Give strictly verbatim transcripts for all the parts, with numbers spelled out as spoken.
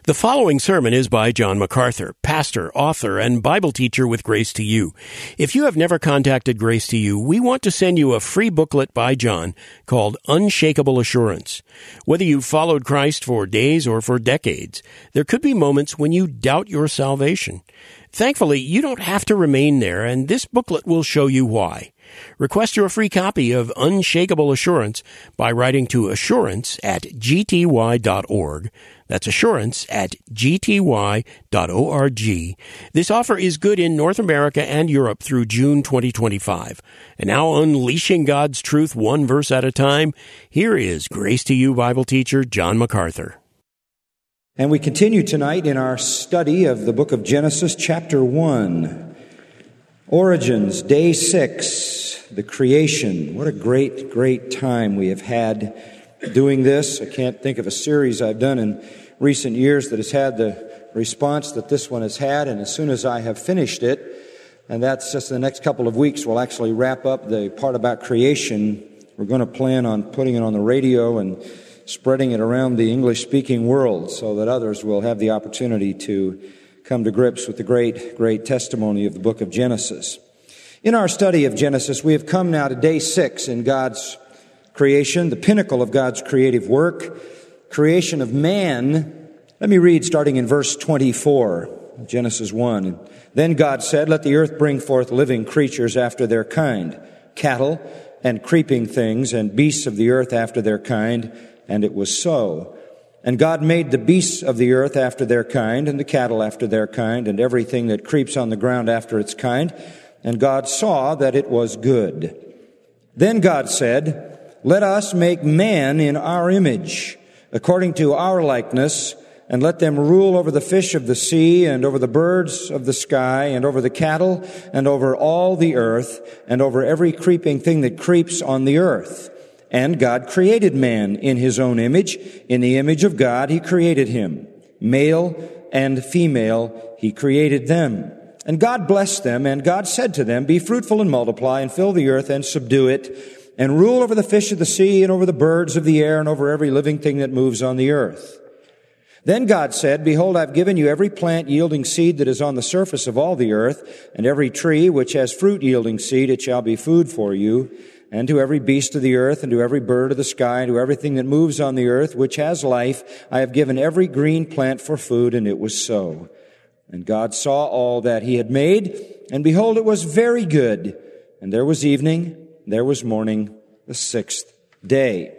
The following sermon is by John MacArthur, pastor, author, and Bible teacher with Grace to You. If you have never contacted Grace to You, we want to send you a free booklet by John called Unshakable Assurance. Whether you've followed Christ for days or for decades, there could be moments when you doubt your salvation. Thankfully, you don't have to remain there, and this booklet will show you why. Request your free copy of Unshakable Assurance by writing to assurance at g t y dot org. That's assurance at g t y dot org. This offer is good in North America and Europe through June twenty twenty-five. And now, unleashing God's truth one verse at a time, here is Grace to You Bible teacher John MacArthur. And we continue tonight in our study of the book of Genesis, chapter one. Origins, day six, the creation. What a great, great time we have had doing this. I can't think of a series I've done in recent years that has had the response that this one has had. And as soon as I have finished it, and that's just the next couple of weeks, we'll actually wrap up the part about creation. We're going to plan on putting it on the radio and spreading it around the English-speaking world so that others will have the opportunity to come to grips with the great, great testimony of the book of Genesis. In our study of Genesis, we have come now to day six in God's creation, the pinnacle of God's creative work, creation of man. Let me read starting in verse twenty-four, Genesis one. Then God said, "Let the earth bring forth living creatures after their kind, cattle and creeping things and beasts of the earth after their kind." And it was so. And God made the beasts of the earth after their kind, and the cattle after their kind, and everything that creeps on the ground after its kind. And God saw that it was good. Then God said, "Let us make man in our image, according to our likeness, and let them rule over the fish of the sea, and over the birds of the sky, and over the cattle, and over all the earth, and over every creeping thing that creeps on the earth." And God created man in his own image. In the image of God he created him. Male and female he created them. And God blessed them, and God said to them, "Be fruitful and multiply, and fill the earth and subdue it, and rule over the fish of the sea, and over the birds of the air, and over every living thing that moves on the earth." Then God said, "Behold, I've given you every plant yielding seed that is on the surface of all the earth, and every tree which has fruit yielding seed, it shall be food for you. And to every beast of the earth, and to every bird of the sky, and to everything that moves on the earth, which has life, I have given every green plant for food," and it was so. And God saw all that he had made, and behold, it was very good. And there was evening, there was morning, the sixth day.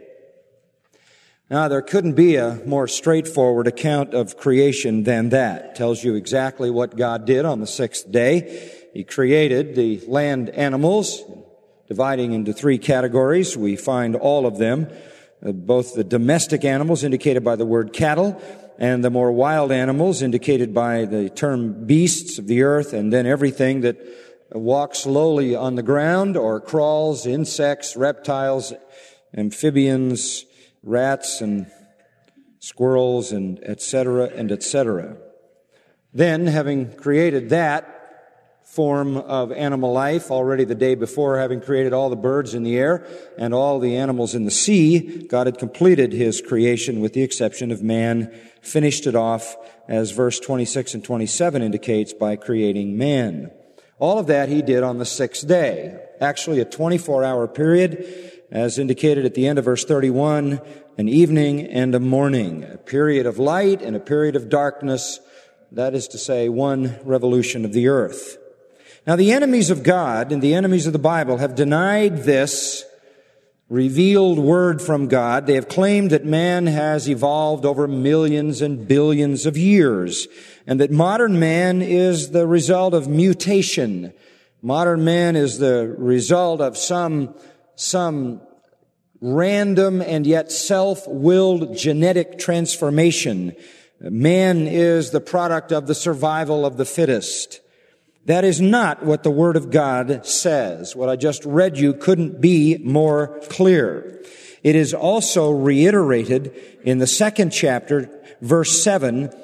Now, there couldn't be a more straightforward account of creation than that. It tells you exactly what God did on the sixth day. He created the land animals, dividing into three categories. We find all of them, uh, both the domestic animals indicated by the word cattle, and the more wild animals indicated by the term beasts of the earth, and then everything that walks slowly on the ground or crawls, insects, reptiles, amphibians, rats and squirrels, and et cetera, and et cetera. Then, having created that form of animal life already the day before, having created all the birds in the air and all the animals in the sea, God had completed his creation with the exception of man, finished it off, as verse twenty-six and twenty-seven indicates, by creating man. All of that he did on the sixth day. Actually, a twenty-four hour period, as indicated at the end of verse thirty-one, an evening and a morning, a period of light and a period of darkness, that is to say, one revolution of the earth. Now, the enemies of God and the enemies of the Bible have denied this revealed word from God. They have claimed that man has evolved over millions and billions of years, and that modern man is the result of mutation. Modern man is the result of some, some random and yet self-willed genetic transformation. Man is the product of the survival of the fittest. That is not what the Word of God says. What I just read you couldn't be more clear. It is also reiterated in the second chapter, verse seven,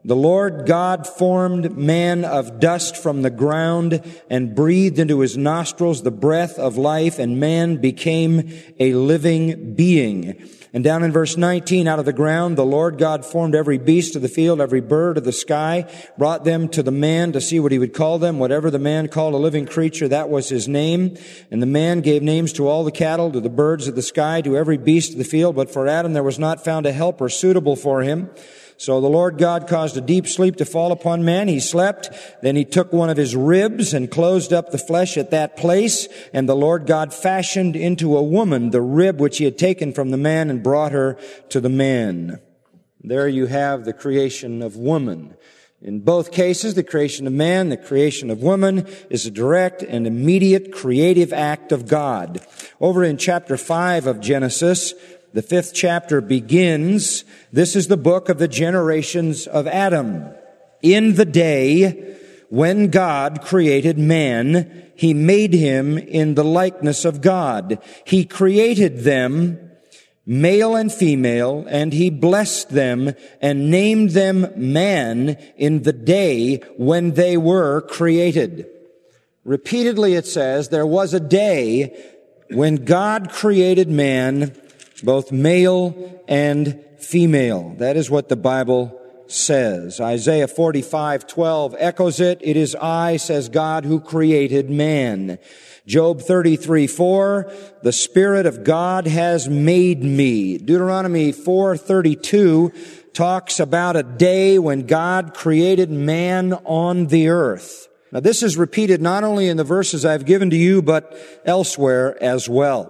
The Lord God formed man of dust from the ground and breathed into his nostrils the breath of life, and man became a living being. And down in verse nineteen, out of the ground, the Lord God formed every beast of the field, every bird of the sky, brought them to the man to see what he would call them. Whatever the man called a living creature, that was his name. And the man gave names to all the cattle, to the birds of the sky, to every beast of the field. But for Adam there was not found a helper suitable for him. So the Lord God caused a deep sleep to fall upon man. He slept. Then he took one of his ribs and closed up the flesh at that place. And the Lord God fashioned into a woman the rib which he had taken from the man and brought her to the man. There you have the creation of woman. In both cases, the creation of man, the creation of woman, is a direct and immediate creative act of God. Over in chapter five of Genesis, the fifth chapter begins, this is the book of the generations of Adam. In the day when God created man, he made him in the likeness of God. He created them, male and female, and he blessed them and named them man in the day when they were created. Repeatedly it says, there was a day when God created man, both male and female. That is what the Bible says. Isaiah forty-five twelve echoes it. It is I, says God, who created man. Job thirty-three four, the Spirit of God has made me. Deuteronomy four thirty-two talks about a day when God created man on the earth. Now this is repeated not only in the verses I've given to you, but elsewhere as well.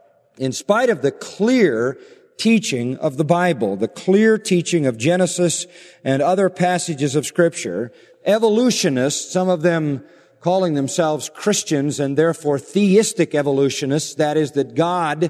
In spite of the clear teaching of the Bible, the clear teaching of Genesis and other passages of Scripture, evolutionists, some of them calling themselves Christians and therefore theistic evolutionists, that is, that God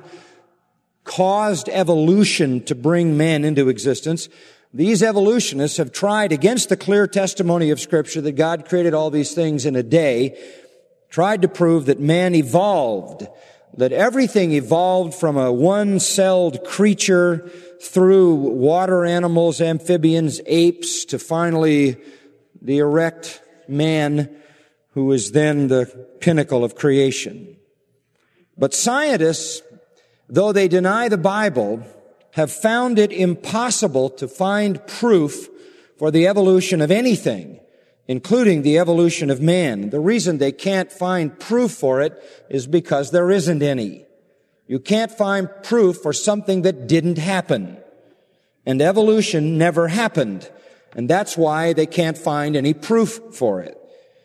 caused evolution to bring man into existence, these evolutionists have tried, against the clear testimony of Scripture that God created all these things in a day, tried to prove that man evolved, that everything evolved from a one-celled creature through water animals, amphibians, apes, to finally the erect man who is then the pinnacle of creation. But scientists, though they deny the Bible, have found it impossible to find proof for the evolution of anything, including the evolution of man. The reason they can't find proof for it is because there isn't any. You can't find proof for something that didn't happen. And evolution never happened. And that's why they can't find any proof for it.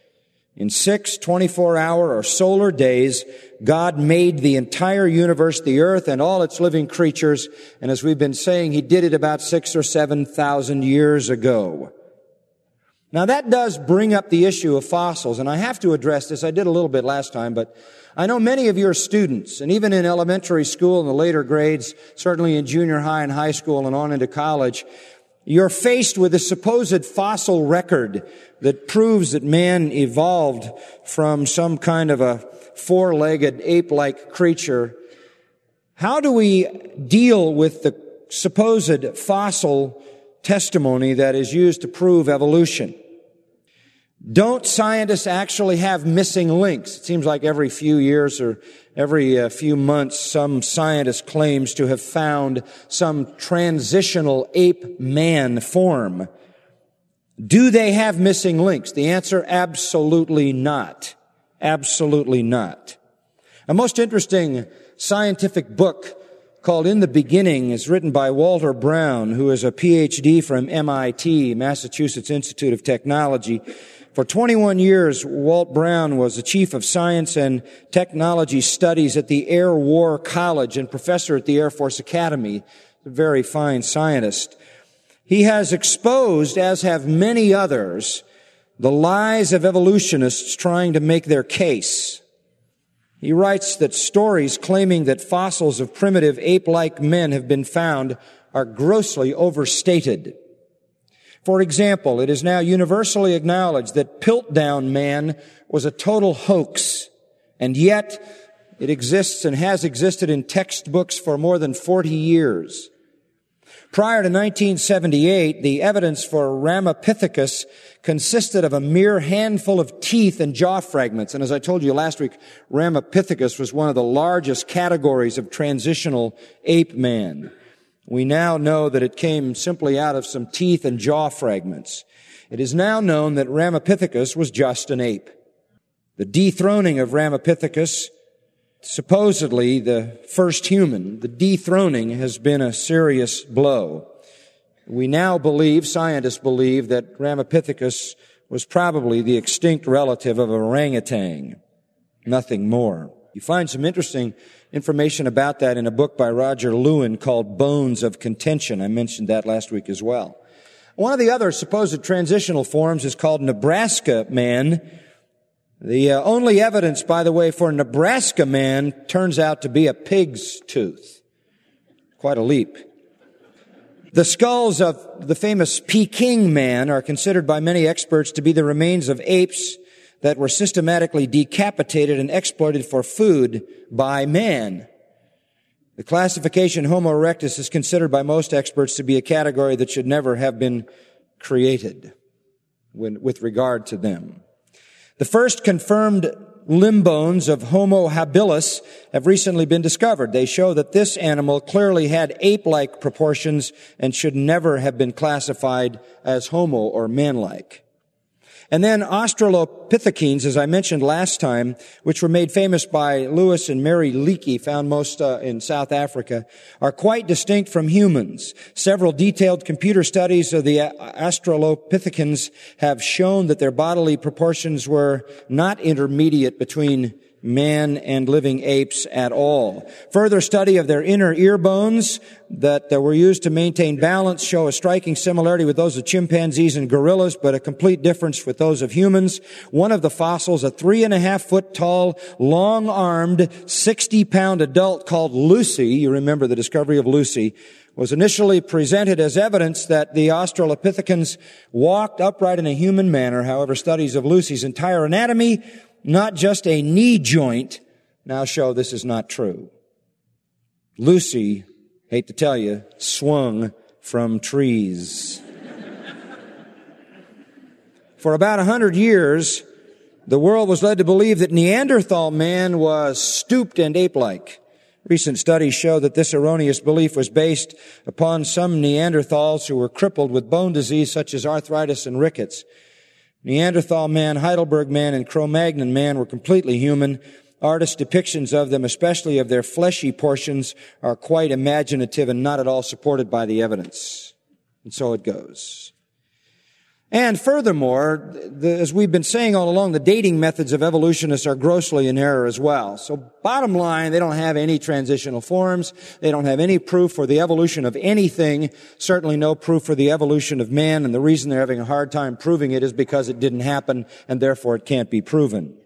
In six twenty-four hour or solar days, God made the entire universe, the earth, and all its living creatures. And as we've been saying, he did it about six or seven thousand years ago. Now that does bring up the issue of fossils, and I have to address this. I did a little bit last time, but I know many of your students, and even in elementary school and the later grades, certainly in junior high and high school and on into college, you're faced with a supposed fossil record that proves that man evolved from some kind of a four-legged ape-like creature. How do we deal with the supposed fossil testimony that is used to prove evolution? Don't scientists actually have missing links? It seems like every few years or every uh, few months some scientist claims to have found some transitional ape man form. Do they have missing links? The answer, absolutely not. Absolutely not. A most interesting scientific book called In the Beginning is written by Walter Brown, who is a P H D from M I T, Massachusetts Institute of Technology. For twenty-one years, Walt Brown was the chief of science and technology studies at the Air War College and professor at the Air Force Academy. A very fine scientist. He has exposed, as have many others, the lies of evolutionists trying to make their case. He writes that stories claiming that fossils of primitive ape-like men have been found are grossly overstated. For example, it is now universally acknowledged that Piltdown Man was a total hoax, and yet it exists and has existed in textbooks for more than forty years. Prior to nineteen seventy-eight, the evidence for Ramapithecus consisted of a mere handful of teeth and jaw fragments. And as I told you last week, Ramapithecus was one of the largest categories of transitional ape man. We now know that it came simply out of some teeth and jaw fragments. It is now known that Ramapithecus was just an ape. The dethroning of Ramapithecus, supposedly the first human, the dethroning has been a serious blow. We now believe, scientists believe, that Ramapithecus was probably the extinct relative of orangutan. Nothing more. You find some interesting information about that in a book by Roger Lewin called Bones of Contention. I mentioned that last week as well. One of the other supposed transitional forms is called Nebraska man. The uh, only evidence, by the way, for Nebraska man turns out to be a pig's tooth. Quite a leap. The skulls of the famous Peking man are considered by many experts to be the remains of apes that were systematically decapitated and exploited for food by man. The classification Homo erectus is considered by most experts to be a category that should never have been created when, with regard to them. The first confirmed limb bones of Homo habilis have recently been discovered. They show that this animal clearly had ape-like proportions and should never have been classified as homo or man-like. And then Australopithecines, as I mentioned last time, which were made famous by Lewis and Mary Leakey, found most uh, in South Africa, are quite distinct from humans. Several detailed computer studies of the Australopithecines have shown that their bodily proportions were not intermediate between man and living apes at all. Further study of their inner ear bones that were used to maintain balance show a striking similarity with those of chimpanzees and gorillas, but a complete difference with those of humans. One of the fossils, a three and a half foot tall, long-armed, sixty pound adult called Lucy, you remember the discovery of Lucy, was initially presented as evidence that the Australopithecines walked upright in a human manner. However, studies of Lucy's entire anatomy, not just a knee joint, now show this is not true. Lucy, hate to tell you, swung from trees. For about a hundred years, the world was led to believe that Neanderthal man was stooped and ape-like. Recent studies show that this erroneous belief was based upon some Neanderthals who were crippled with bone disease such as arthritis and rickets. Neanderthal man, Heidelberg man, and Cro-Magnon man were completely human. Artist depictions of them, especially of their fleshy portions, are quite imaginative and not at all supported by the evidence. And so it goes. And furthermore, the, as we've been saying all along, the dating methods of evolutionists are grossly in error as well. So bottom line, they don't have any transitional forms. They don't have any proof for the evolution of anything, certainly no proof for the evolution of man. And the reason they're having a hard time proving it is because it didn't happen and therefore it can't be proven.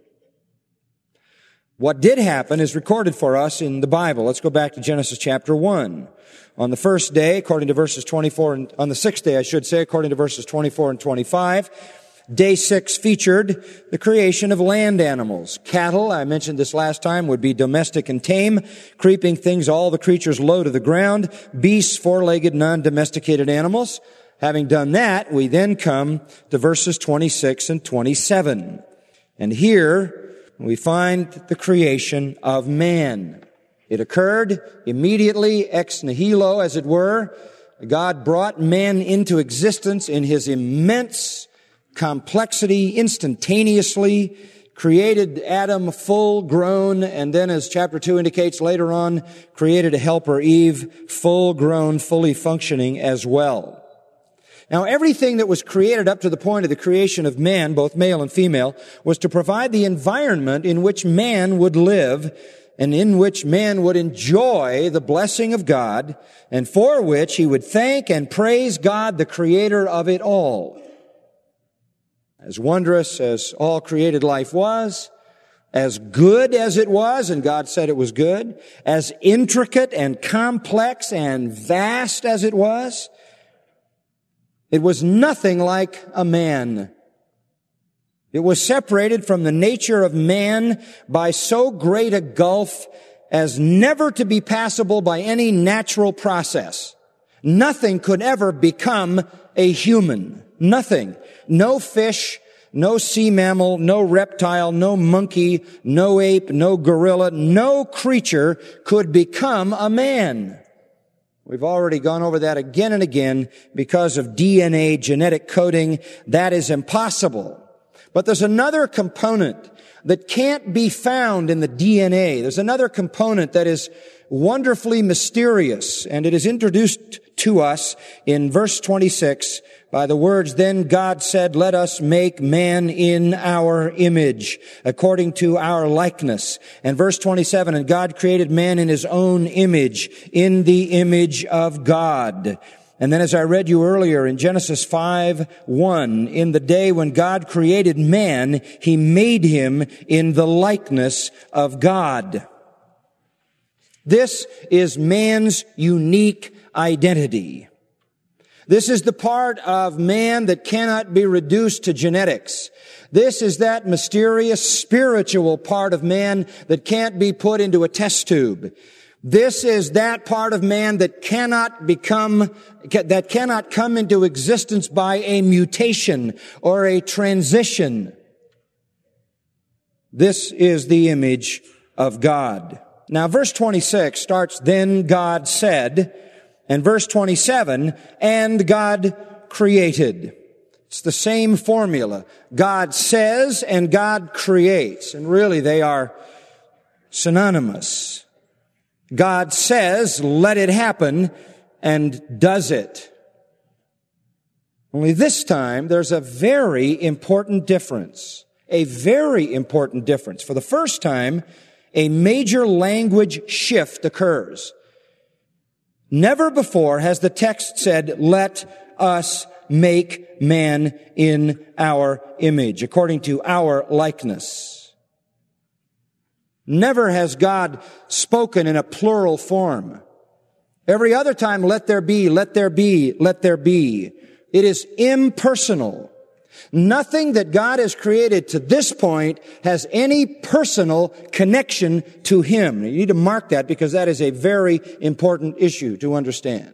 What did happen is recorded for us in the Bible. Let's go back to Genesis chapter one. On the first day, according to verses twenty-four, and on the sixth day, I should say, according to verses twenty-four and twenty-five, day six featured the creation of land animals. Cattle, I mentioned this last time, would be domestic and tame. Creeping things, all the creatures low to the ground. Beasts, four-legged, non-domesticated animals. Having done that, we then come to verses twenty-six and twenty-seven. And here we find the creation of man. It occurred immediately, ex nihilo, as it were. God brought man into existence in his immense complexity instantaneously, created Adam full grown, and then, as chapter two indicates later on, created a helper, Eve, full grown, fully functioning as well. Now, everything that was created up to the point of the creation of man, both male and female, was to provide the environment in which man would live and in which man would enjoy the blessing of God, and for which he would thank and praise God, the creator of it all. As wondrous as all created life was, as good as it was, and God said it was good, as intricate and complex and vast as it was, it was nothing like a man. It was separated from the nature of man by so great a gulf as never to be passable by any natural process. Nothing could ever become a human. Nothing. No fish, no sea mammal, no reptile, no monkey, no ape, no gorilla, no creature could become a man. We've already gone over that again and again. Because of D N A, genetic coding, that is impossible. But there's another component that can't be found in the D N A. There's another component that is wonderfully mysterious, and it is introduced to us in verse twenty-six by the words, "Then God said, let us make man in our image, according to our likeness." And verse twenty-seven, "And God created man in his own image, in the image of God." And then as I read you earlier in Genesis five one, "In the day when God created man, he made him in the likeness of God." This is man's unique identity. This is the part of man that cannot be reduced to genetics. This is that mysterious spiritual part of man that can't be put into a test tube. This is that part of man that cannot become, that cannot come into existence by a mutation or a transition. This is the image of God. Now, verse twenty-six starts, "Then God said," and verse twenty-seven, "And God created." It's the same formula. God says and God creates. And really, they are synonymous. God says, let it happen, and does it. Only this time, there's a very important difference. A very important difference. For the first time, a major language shift occurs. Never before has the text said, "Let us make man in our image, according to our likeness." Never has God spoken in a plural form. Every other time, "let there be, let there be, let there be." It is impersonal. Nothing that God has created to this point has any personal connection to Him. You need to mark that because that is a very important issue to understand.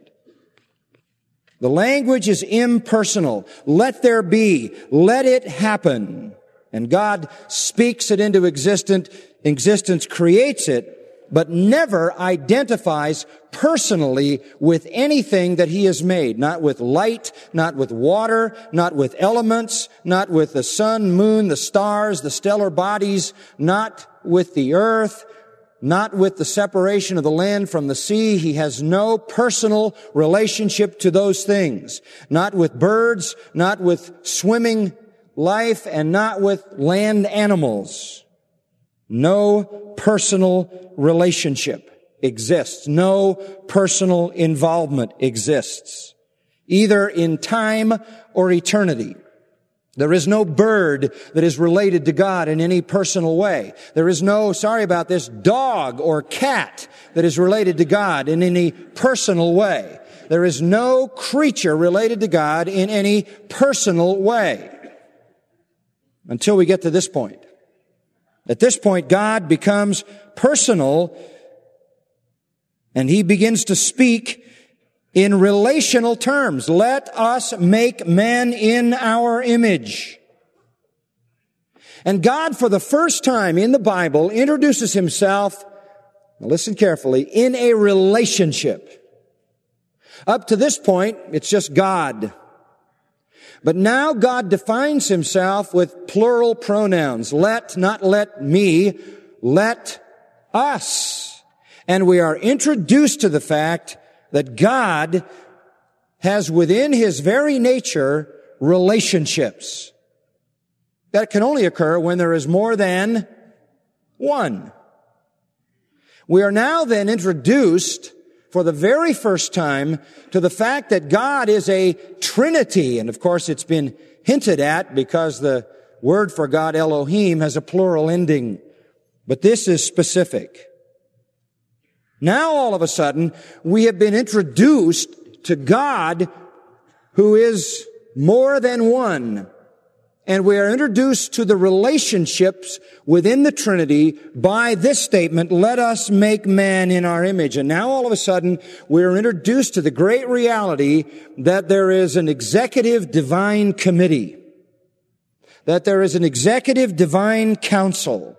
The language is impersonal. Let there be. Let it happen. And God speaks it into existence, existence creates it, but never identifies personally with anything that He has made. Not with light, not with water, not with elements, not with the sun, moon, the stars, the stellar bodies, not with the earth, not with the separation of the land from the sea. He has no personal relationship to those things. Not with birds, not with swimming life, and not with land animals. No personal relationship exists. No personal involvement exists, either in time or eternity. There is no bird that is related to God in any personal way. There is no, sorry about this, dog or cat that is related to God in any personal way. There is no creature related to God in any personal way. Until we get to this point. At this point, God becomes personal, and He begins to speak in relational terms. Let us make man in our image. And God, for the first time in the Bible, introduces Himself, now listen carefully, in a relationship. Up to this point, it's just God. But now God defines Himself with plural pronouns. Let, not let me, let us. And we are introduced to the fact that God has within His very nature relationships. That can only occur when there is more than one. We are now then introduced for the very first time to the fact that God is a Trinity. And of course it's been hinted at because the word for God, Elohim, has a plural ending. But this is specific. Now all of a sudden we have been introduced to God who is more than one And we are introduced to the relationships within the Trinity by this statement, let us make man in our image. And now all of a sudden, we are introduced to the great reality that there is an executive divine committee, that there is an executive divine council.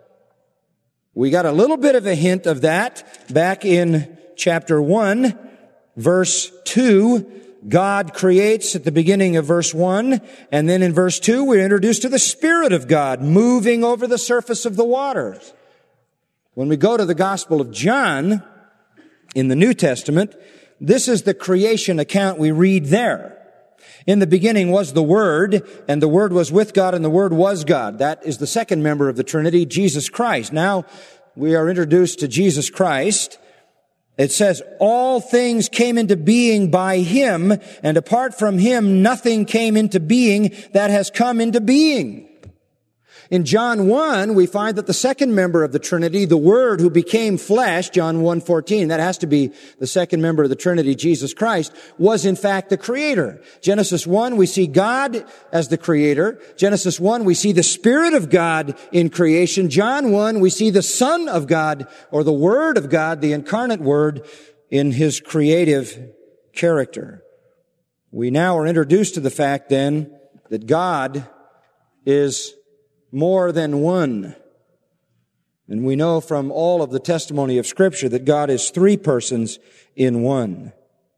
We got a little bit of a hint of that back in chapter one, verse two. God creates at the beginning of verse one, and then in verse two, we're introduced to the Spirit of God moving over the surface of the waters. When we go to the Gospel of John in the New Testament, this is the creation account we read there. In the beginning was the Word, and the Word was with God, and the Word was God. That is the second member of the Trinity, Jesus Christ. Now we are introduced to Jesus Christ. It says, all things came into being by Him, and apart from Him, nothing came into being that has come into being. In John one, we find that the second member of the Trinity, the Word who became flesh, John one fourteen, that has to be the second member of the Trinity, Jesus Christ, was in fact the Creator. Genesis one, we see God as the Creator. Genesis one, we see the Spirit of God in creation. John one, we see the Son of God, or the Word of God, the incarnate Word, in His creative character. We now are introduced to the fact then that God is more than one. And we know from all of the testimony of Scripture that God is three persons in one.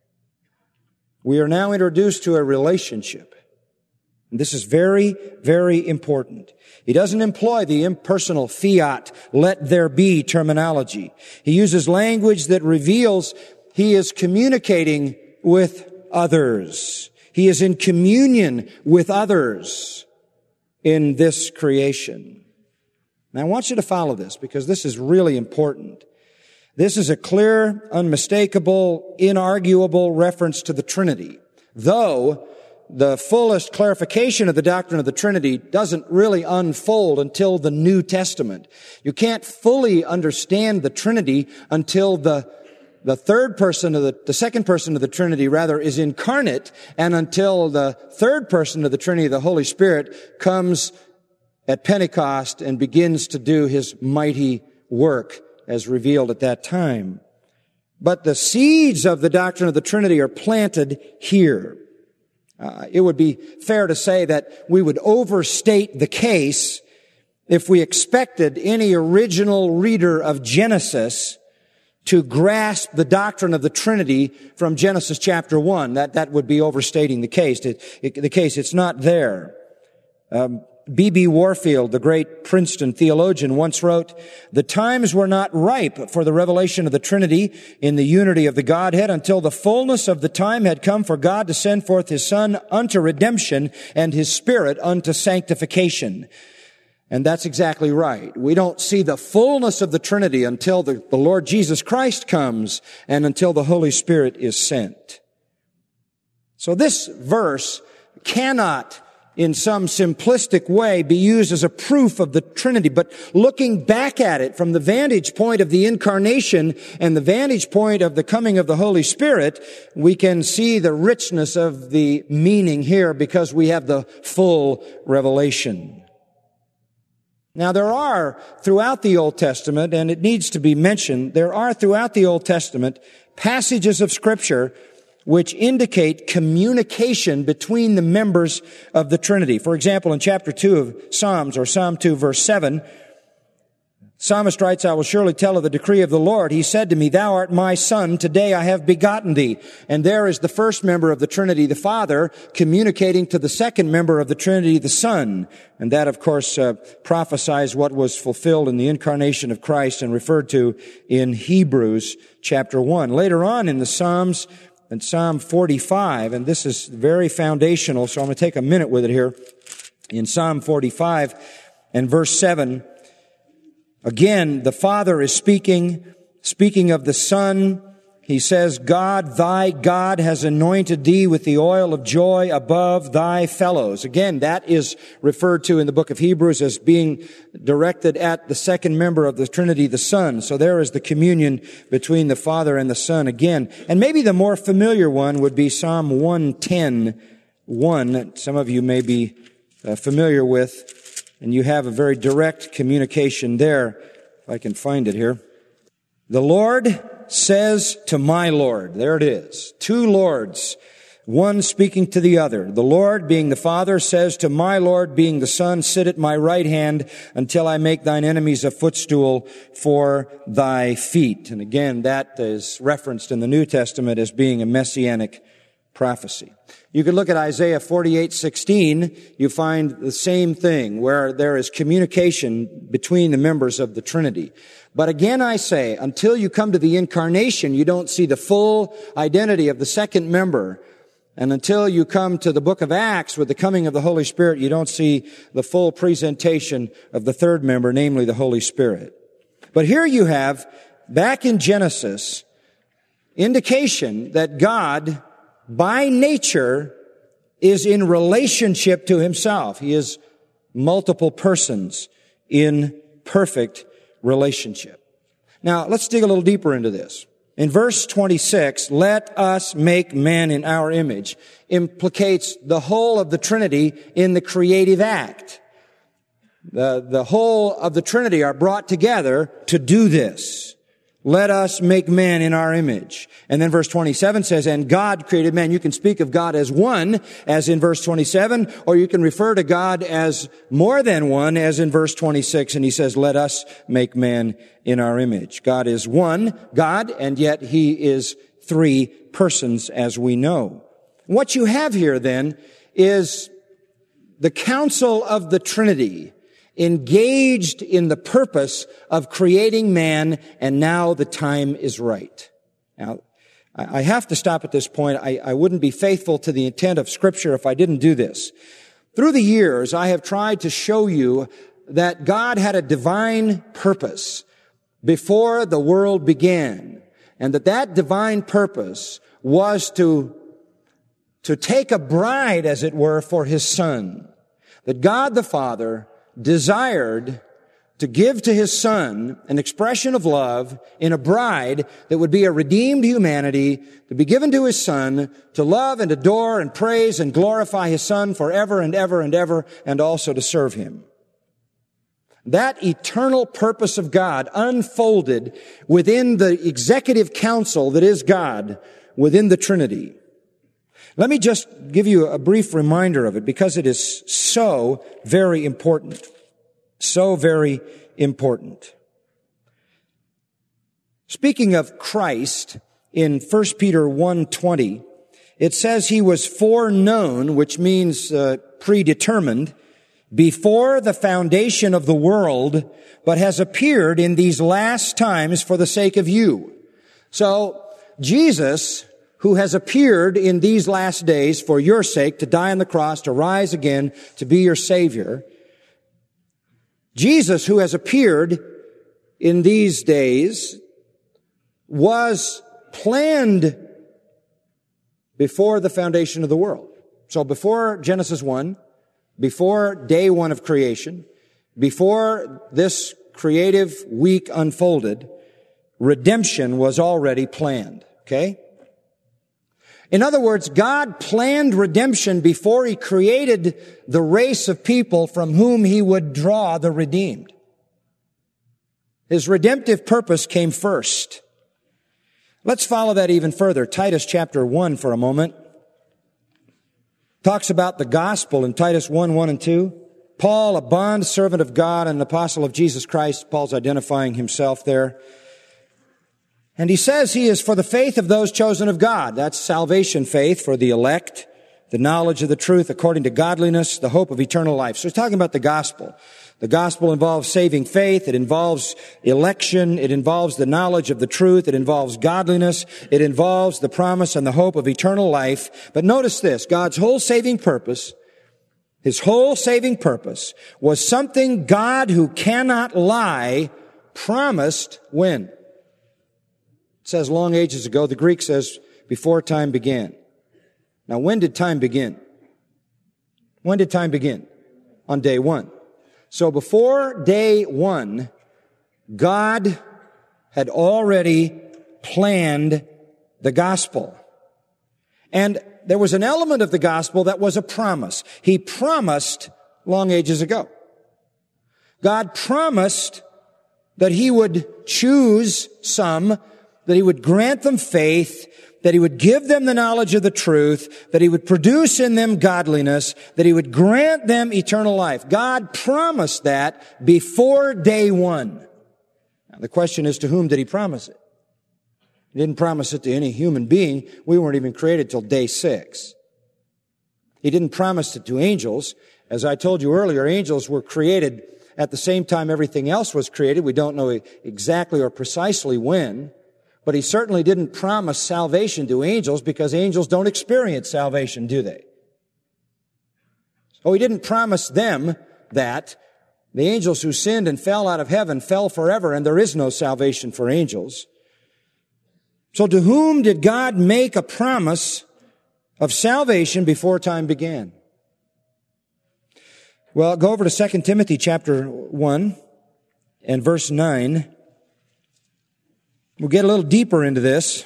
We are now introduced to a relationship. And this is very, very important. He doesn't employ the impersonal fiat, let there be terminology. He uses language that reveals He is communicating with others. He is in communion with others in this creation. Now I want you to follow this because this is really important. This is a clear, unmistakable, inarguable reference to the Trinity, though the fullest clarification of the doctrine of the Trinity doesn't really unfold until the New Testament. You can't fully understand the Trinity until the The third person of the, the second person of the Trinity, rather, is incarnate, and until the third person of the Trinity, the Holy Spirit, comes at Pentecost and begins to do His mighty work as revealed at that time. But the seeds of the doctrine of the Trinity are planted here. Uh, it would be fair to say that we would overstate the case if we expected any original reader of Genesis to grasp the doctrine of the Trinity from Genesis chapter one. That, that would be overstating the case. It, it, the case, it's not there. Um, B B Warfield, the great Princeton theologian, once wrote, the times were not ripe for the revelation of the Trinity in the unity of the Godhead until the fullness of the time had come for God to send forth His Son unto redemption and His Spirit unto sanctification. And that's exactly right. We don't see the fullness of the Trinity until the, the Lord Jesus Christ comes and until the Holy Spirit is sent. So this verse cannot, in some simplistic way, be used as a proof of the Trinity. But looking back at it from the vantage point of the incarnation and the vantage point of the coming of the Holy Spirit, we can see the richness of the meaning here because we have the full revelation. Now there are throughout the Old Testament, and it needs to be mentioned, there are throughout the Old Testament passages of Scripture which indicate communication between the members of the Trinity. For example, in chapter two of Psalms, or Psalm two, verse seven, Psalmist writes, I will surely tell of the decree of the Lord. He said to me, thou art my son, today I have begotten thee. And there is the first member of the Trinity, the Father, communicating to the second member of the Trinity, the Son. And that, of course, uh, prophesies what was fulfilled in the incarnation of Christ and referred to in Hebrews chapter one. Later on in the Psalms, in Psalm forty-five, and this is very foundational, so I'm going to take a minute with it here. In Psalm forty-five and verse seven, again, the Father is speaking, speaking of the Son. He says, God, thy God has anointed thee with the oil of joy above thy fellows. Again, that is referred to in the book of Hebrews as being directed at the second member of the Trinity, the Son. So there is the communion between the Father and the Son again. And maybe the more familiar one would be Psalm one ten, one. Some of you may be uh, familiar with, and you have a very direct communication there, if I can find it here. The Lord says to my Lord. There it is. Two Lords, one speaking to the other. The Lord, being the Father, says to my Lord, being the Son, sit at my right hand until I make thine enemies a footstool for thy feet. And again, that is referenced in the New Testament as being a messianic prophecy. You could look at Isaiah forty-eight sixteen. You find the same thing where there is communication between the members of the Trinity. But again, I say, until you come to the incarnation, you don't see the full identity of the second member. And until you come to the book of Acts with the coming of the Holy Spirit, you don't see the full presentation of the third member, namely the Holy Spirit. But here you have, back in Genesis, indication that God, by nature, is in relationship to himself. He is multiple persons in perfect relationship. Now, let's dig a little deeper into this. In verse twenty-six, let us make man in our image, implicates the whole of the Trinity in the creative act. The, the whole of the Trinity are brought together to do this. Let us make man in our image. And then verse twenty-seven says, and God created man. You can speak of God as one, as in verse twenty-seven, or you can refer to God as more than one, as in verse twenty-six. And he says, let us make man in our image. God is one God, and yet he is three persons, as we know. What you have here then is the council of the Trinity engaged in the purpose of creating man, and now the time is right. Now, I have to stop at this point. I, I wouldn't be faithful to the intent of Scripture if I didn't do this. Through the years, I have tried to show you that God had a divine purpose before the world began, and that that divine purpose was to, to take a bride, as it were, for his Son. That God the Father desired to give to his Son an expression of love in a bride that would be a redeemed humanity, to be given to his Son, to love and adore and praise and glorify his Son forever and ever and ever, and also to serve him. That eternal purpose of God unfolded within the executive council that is God, within the Trinity. Let me just give you a brief reminder of it, because it is so very important. So very important. Speaking of Christ, in First Peter one twenty, it says he was foreknown, which means uh, predetermined, before the foundation of the world, but has appeared in these last times for the sake of you. So, Jesus, who has appeared in these last days for your sake, to die on the cross, to rise again, to be your Savior. Jesus, who has appeared in these days, was planned before the foundation of the world. So before Genesis one, before day one of creation, before this creative week unfolded, redemption was already planned. Okay? In other words, God planned redemption before he created the race of people from whom he would draw the redeemed. His redemptive purpose came first. Let's follow that even further. Titus chapter one for a moment. Talks about the gospel in Titus one, one and two. Paul, a bond servant of God and an apostle of Jesus Christ. Paul's identifying himself there. And he says he is for the faith of those chosen of God. That's salvation faith for the elect, the knowledge of the truth according to godliness, the hope of eternal life. So he's talking about the gospel. The gospel involves saving faith. It involves election. It involves the knowledge of the truth. It involves godliness. It involves the promise and the hope of eternal life. But notice this, God's whole saving purpose, his whole saving purpose was something God, who cannot lie, promised when? It says long ages ago. The Greek says before time began. Now, when did time begin? When did time begin? On day one. So before day one, God had already planned the gospel. And there was an element of the gospel that was a promise. He promised long ages ago. God promised that He would choose some, that He would grant them faith, that He would give them the knowledge of the truth, that He would produce in them godliness, that He would grant them eternal life. God promised that before day one. Now, the question is, to whom did He promise it? He didn't promise it to any human being. We weren't even created till day six. He didn't promise it to angels. As I told you earlier, angels were created at the same time everything else was created. We don't know exactly or precisely when, but He certainly didn't promise salvation to angels, because angels don't experience salvation, do they? So He didn't promise them that. The angels who sinned and fell out of heaven fell forever, and there is no salvation for angels. So to whom did God make a promise of salvation before time began? Well, go over to Second Timothy chapter one and verse nine. We'll get a little deeper into this.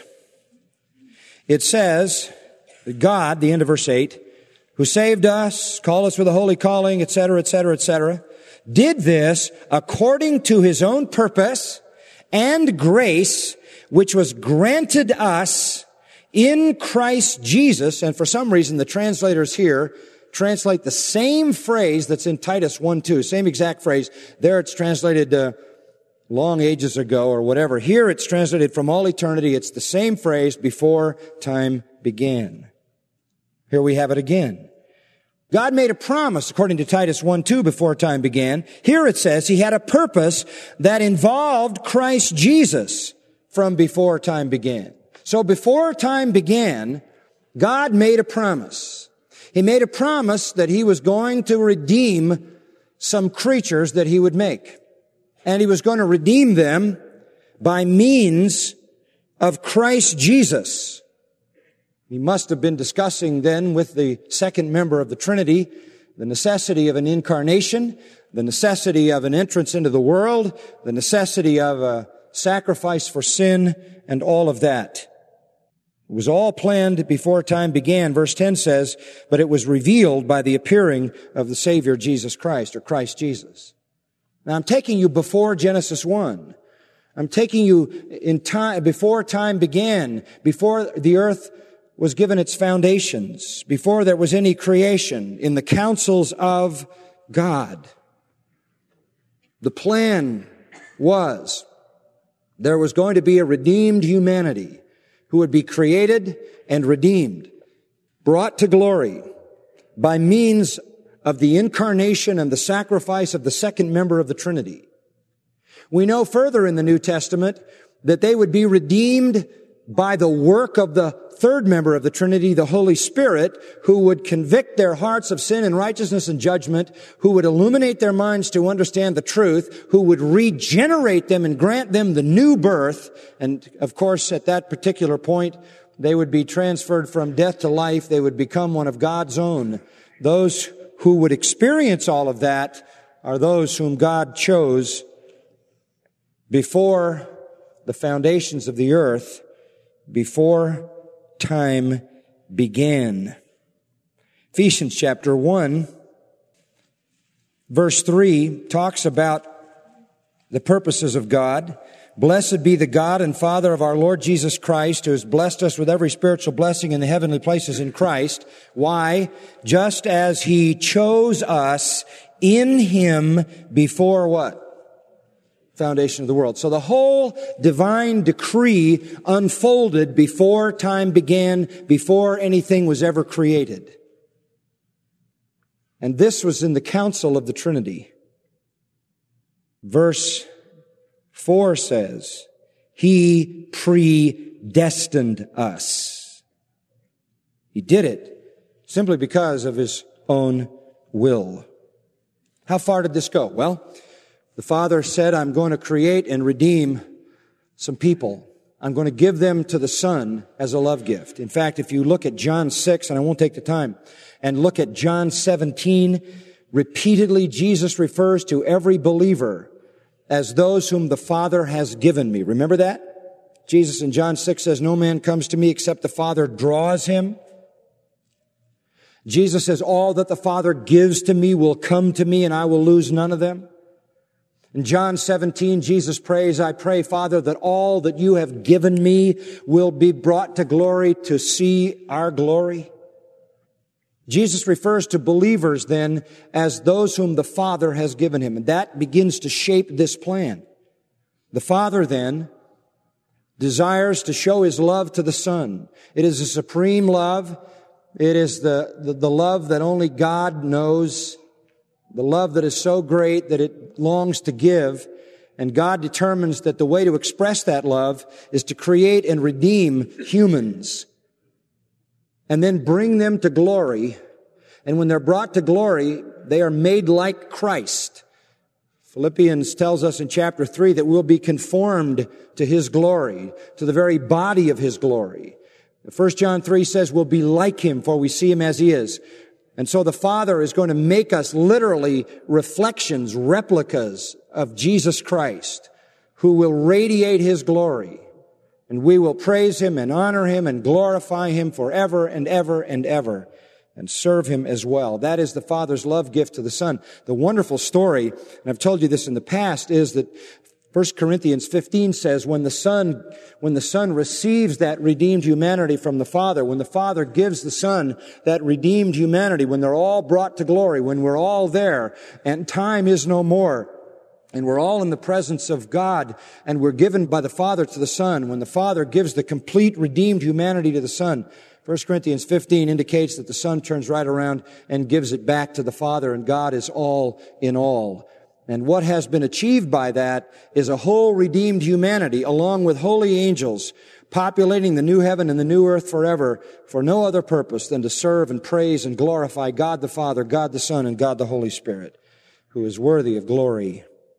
It says that God, the end of verse eight, who saved us, called us with a holy calling, et cetera, et cetera, et cetera, did this according to His own purpose and grace, which was granted us in Christ Jesus. And for some reason, the translators here translate the same phrase that's in Titus one two, same exact phrase. There it's translated uh, long ages ago or whatever. Here it's translated from all eternity. It's the same phrase, before time began. Here we have it again. God made a promise, according to Titus one two, before time began. Here it says He had a purpose that involved Christ Jesus from before time began. So before time began, God made a promise. He made a promise that He was going to redeem some creatures that He would make. And He was going to redeem them by means of Christ Jesus. He must have been discussing then with the second member of the Trinity the necessity of an incarnation, the necessity of an entrance into the world, the necessity of a sacrifice for sin, and all of that. It was all planned before time began. Verse ten says, but it was revealed by the appearing of the Savior Jesus Christ, or Christ Jesus. Now I'm taking you before Genesis one. I'm taking you in time, before time began, before the earth was given its foundations, before there was any creation, in the counsels of God. The plan was there was going to be a redeemed humanity who would be created and redeemed, brought to glory by means of the incarnation and the sacrifice of the second member of the Trinity. We know further in the New Testament that they would be redeemed by the work of the third member of the Trinity, the Holy Spirit, who would convict their hearts of sin and righteousness and judgment, who would illuminate their minds to understand the truth, who would regenerate them and grant them the new birth. And of course, at that particular point, they would be transferred from death to life. They would become one of God's own. Those who would experience all of that are those whom God chose before the foundations of the earth, before time began. Ephesians chapter one, verse three talks about the purposes of God. Blessed be the God and Father of our Lord Jesus Christ, who has blessed us with every spiritual blessing in the heavenly places in Christ. Why? Just as He chose us in Him before what? Foundation of the world. So the whole divine decree unfolded before time began, before anything was ever created. And this was in the counsel of the Trinity. Verse four says, He predestined us. He did it simply because of His own will. How far did this go? Well, the Father said, I'm going to create and redeem some people. I'm going to give them to the Son as a love gift. In fact, if you look at John six, and I won't take the time, and look at John seventeen, repeatedly Jesus refers to every believer as those whom the Father has given me. Remember that? Jesus in John six says, no man comes to me except the Father draws him. Jesus says, all that the Father gives to me will come to me, and I will lose none of them. In John seventeen, Jesus prays, I pray, Father, that all that you have given me will be brought to glory to see our glory. Jesus refers to believers then as those whom the Father has given him, and that begins to shape this plan. The Father then desires to show his love to the Son. It is a supreme love. It is the, the, the love that only God knows, the love that is so great that it longs to give. And God determines that the way to express that love is to create and redeem humans and then bring them to glory. And when they're brought to glory, they are made like Christ. Philippians tells us in chapter three that we'll be conformed to his glory, to the very body of his glory. First John three says we'll be like him, for we see him as he is. And so the Father is going to make us literally reflections, replicas of Jesus Christ, who will radiate his glory. And we will praise him and honor him and glorify him forever and ever and ever, and serve him as well. That is the Father's love gift to the Son. The wonderful story, and I've told you this in the past, is that First Corinthians fifteen says when the Son, when the Son receives that redeemed humanity from the Father, when the Father gives the Son that redeemed humanity, when they're all brought to glory, when we're all there and time is no more, and we're all in the presence of God, and we're given by the Father to the Son, when the Father gives the complete redeemed humanity to the Son, First Corinthians fifteen indicates that the Son turns right around and gives it back to the Father, and God is all in all. And what has been achieved by that is a whole redeemed humanity, along with holy angels, populating the new heaven and the new earth forever, for no other purpose than to serve and praise and glorify God the Father, God the Son, and God the Holy Spirit, who is worthy of glory.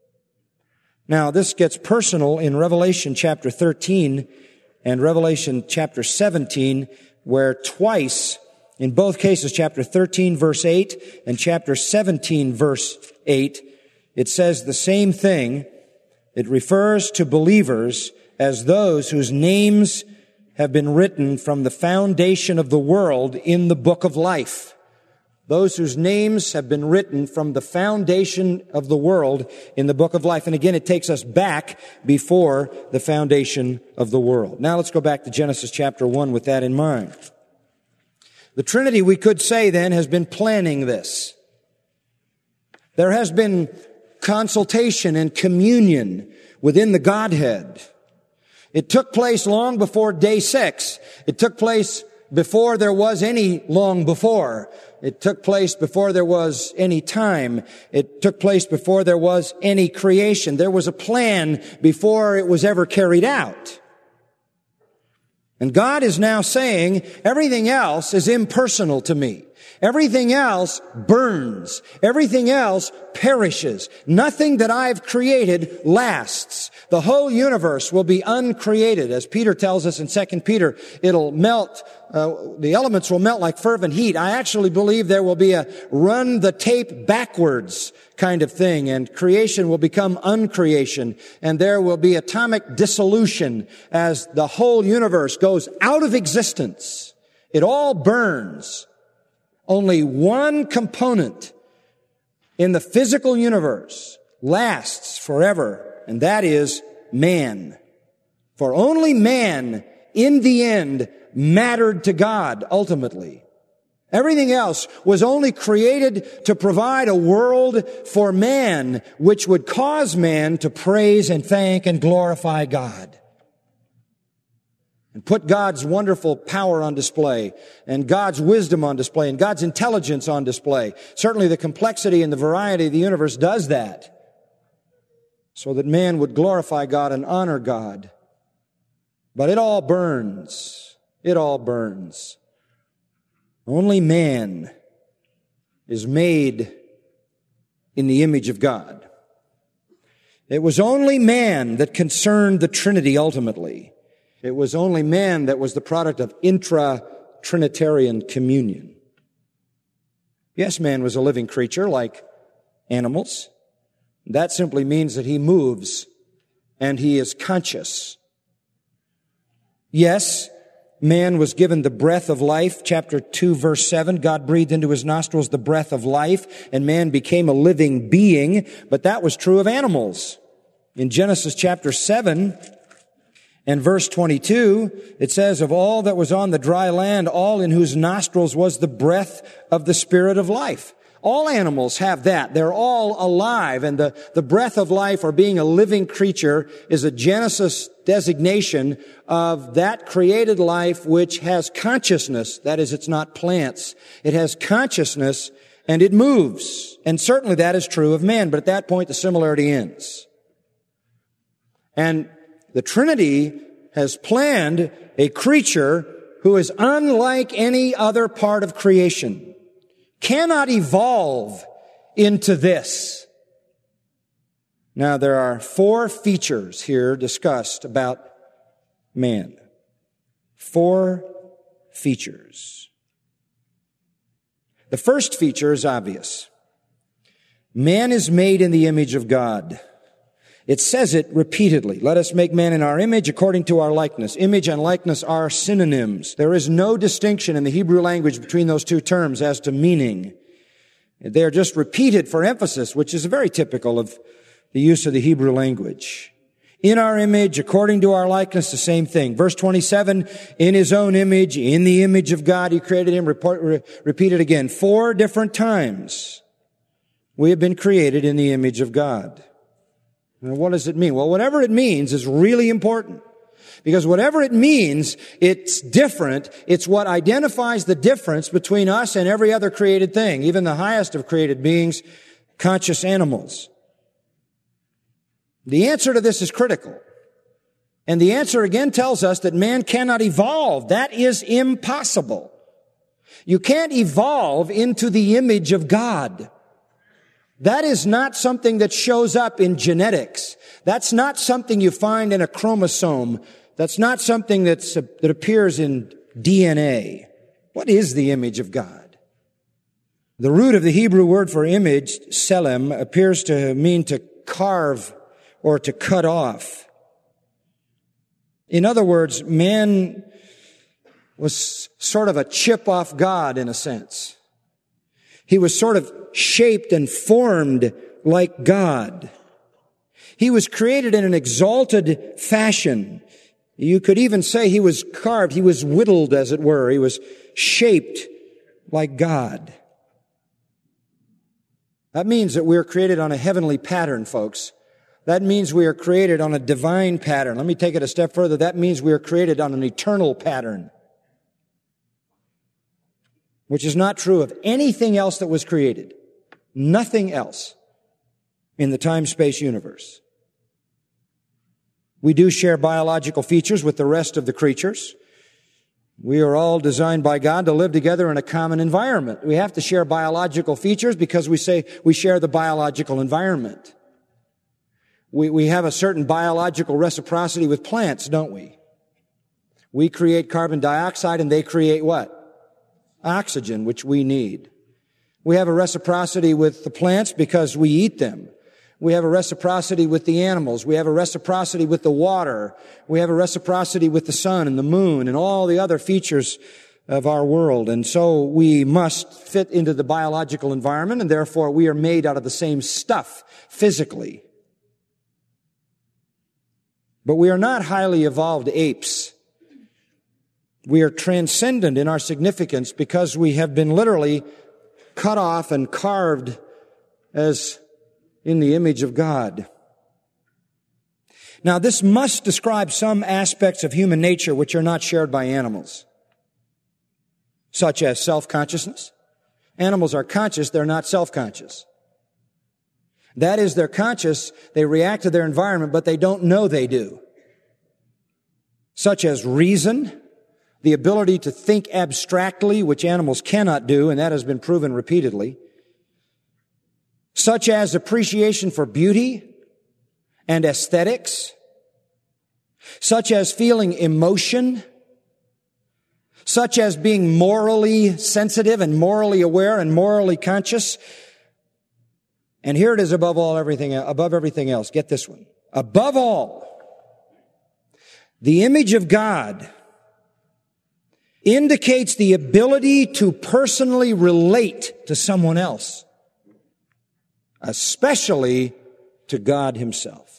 Now, this gets personal in Revelation chapter thirteen and Revelation chapter seventeen, where twice, in both cases, chapter thirteen, verse eight, and chapter seventeen, verse eight, it says the same thing. It refers to believers as those whose names have been written from the foundation of the world in the book of life. Those whose names have been written from the foundation of the world in the book of life. And again, it takes us back before the foundation of the world. Now let's go back to Genesis chapter one with that in mind. The Trinity, we could say then, has been planning this. There has been consultation and communion within the Godhead. It took place long before day six. It took place before there was any long before. It took place before there was any time. It took place before there was any creation. There was a plan before it was ever carried out. And God is now saying, everything else is impersonal to me. Everything else burns. Everything else perishes. Nothing that I've created lasts. The whole universe will be uncreated. As Peter tells us in Second Peter, it'll melt, uh, the elements will melt like fervent heat. I actually believe there will be a run the tape backwards kind of thing, and creation will become uncreation, and there will be atomic dissolution as the whole universe goes out of existence. It all burns. Only one component in the physical universe lasts forever, and that is man. For only man, in the end, mattered to God ultimately. Everything else was only created to provide a world for man, which would cause man to praise and thank and glorify God. And put God's wonderful power on display, and God's wisdom on display, and God's intelligence on display. Certainly the complexity and the variety of the universe does that, so that man would glorify God and honor God. But it all burns. It all burns. Only man is made in the image of God. It was only man that concerned the Trinity ultimately. It was only man that was the product of intra-Trinitarian communion. Yes, man was a living creature like animals. That simply means that he moves and he is conscious. Yes, man was given the breath of life. Chapter two, verse seven, God breathed into his nostrils the breath of life, and man became a living being. But that was true of animals. In Genesis chapter seven and verse twenty-two, it says, of all that was on the dry land, all in whose nostrils was the breath of the Spirit of life. All animals have that. They're all alive. And the, the breath of life, or being a living creature, is a Genesis designation of that created life which has consciousness. That is, it's not plants. It has consciousness and it moves. And certainly that is true of man. But at that point, the similarity ends. And the Trinity has planned a creature who is unlike any other part of creation. Cannot evolve into this. Now, there are four features here discussed about man. Four features. The first feature is obvious. Man is made in the image of God. It says it repeatedly. Let us make man in our image according to our likeness. Image and likeness are synonyms. There is no distinction in the Hebrew language between those two terms as to meaning. They are just repeated for emphasis, which is very typical of the use of the Hebrew language. In our image, according to our likeness, the same thing. Verse twenty-seven, in his own image, in the image of God, he created him. Report, re, repeat it again. Four different times we have been created in the image of God. Now, what does it mean? Well, whatever it means is really important. Because whatever it means, it's different. It's what identifies the difference between us and every other created thing, even the highest of created beings, conscious animals. The answer to this is critical. And the answer again tells us that man cannot evolve. That is impossible. You can't evolve into the image of God. That is not something that shows up in genetics. That's not something you find in a chromosome. That's not something that's, uh, that appears in D N A. What is the image of God? The root of the Hebrew word for image, selem, appears to mean to carve or to cut off. In other words, man was sort of a chip off God in a sense. He was sort of shaped and formed like God. He was created in an exalted fashion. You could even say he was carved, he was whittled, as it were. He was shaped like God. That means that we are created on a heavenly pattern, folks. That means we are created on a divine pattern. Let me take it a step further. That means we are created on an eternal pattern, which is not true of anything else that was created. Nothing else in the time-space universe. We do share biological features with the rest of the creatures. We are all designed by God to live together in a common environment. We have to share biological features because we say we share the biological environment. We, we have a certain biological reciprocity with plants, don't we? We create carbon dioxide and they create what? Oxygen, which we need. We have a reciprocity with the plants because we eat them. We have a reciprocity with the animals. We have a reciprocity with the water. We have a reciprocity with the sun and the moon and all the other features of our world. And so we must fit into the biological environment, and therefore we are made out of the same stuff physically. But we are not highly evolved apes. We are transcendent in our significance because we have been literally cut off and carved as in the image of God. Now, this must describe some aspects of human nature which are not shared by animals, such as self-consciousness. Animals are conscious, they're not self-conscious. That is, they're conscious, they react to their environment, but they don't know they do. Such as reason, the ability to think abstractly, which animals cannot do, and that has been proven repeatedly. Such as appreciation for beauty and aesthetics. Such as feeling emotion. Such as being morally sensitive and morally aware and morally conscious. And here it is above all everything, above everything else. Get this one. Above all, the image of God indicates the ability to personally relate to someone else, especially to God Himself.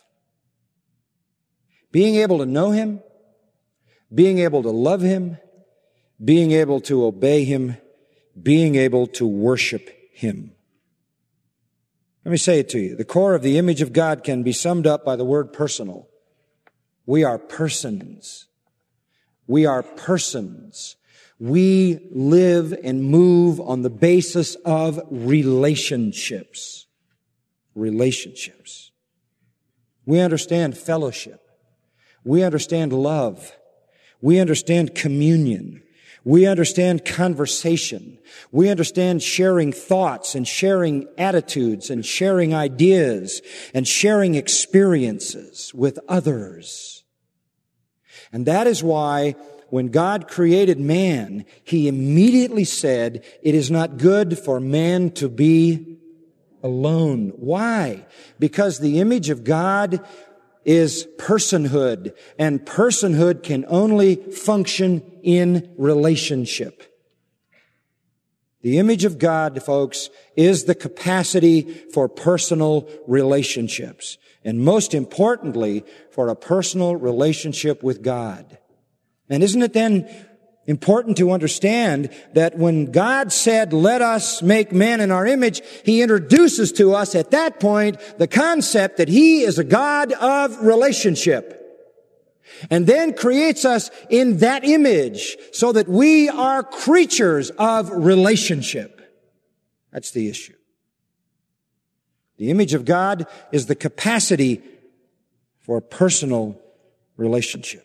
Being able to know Him, being able to love Him, being able to obey Him, being able to worship Him. Let me say it to you. The core of the image of God can be summed up by the word personal. We are persons. We are persons. We live and move on the basis of relationships. Relationships. We understand fellowship. We understand love. We understand communion. We understand conversation. We understand sharing thoughts and sharing attitudes and sharing ideas and sharing experiences with others. And that is why when God created man, He immediately said, it is not good for man to be alone. Why? Because the image of God is personhood, and personhood can only function in relationship. The image of God, folks, is the capacity for personal relationships, and most importantly, for a personal relationship with God. And isn't it then important to understand that when God said, let us make man in our image, He introduces to us at that point the concept that He is a God of relationship. And then creates us in that image so that we are creatures of relationship. That's the issue. The image of God is the capacity for personal relationship.